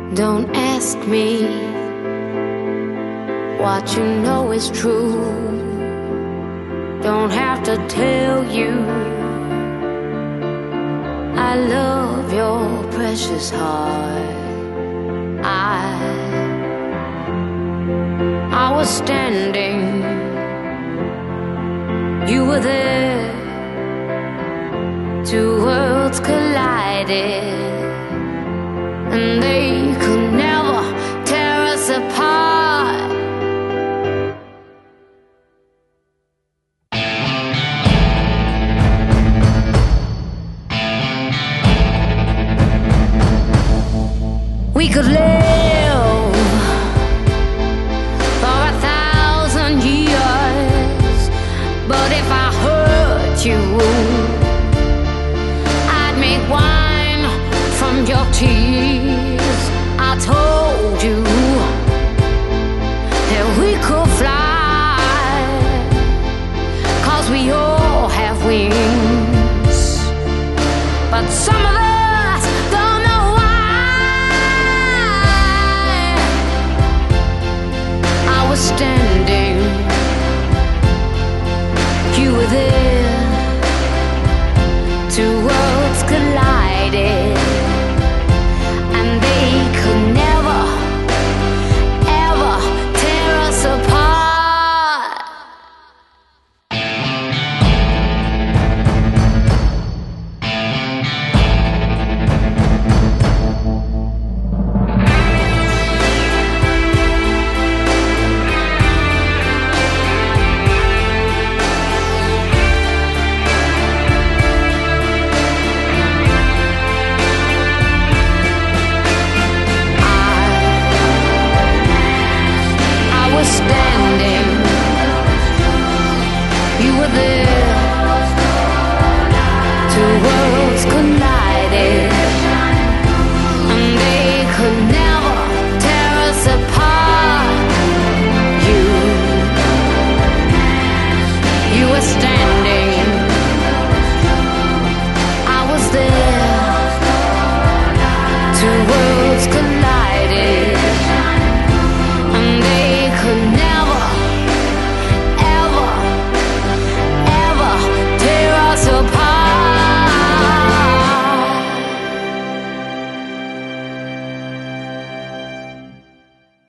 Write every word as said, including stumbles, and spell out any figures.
Don't ask me what you know is true. Don't have to tell you I love your precious heart. I I was standing, you were there. Two worlds collided, and they could never tear us apart. We could live for a thousand years, but if I hurt you, I'd make wine from your tears. I told you that we could fly, 'cause we all have wings, but some of us don't know why. I was standing, you were there. Two worlds collided, and they could never, ever tear us apart. Standing, you were there. Two worlds collided, and they could never tear us apart. You, you were standing, I was there. Two worlds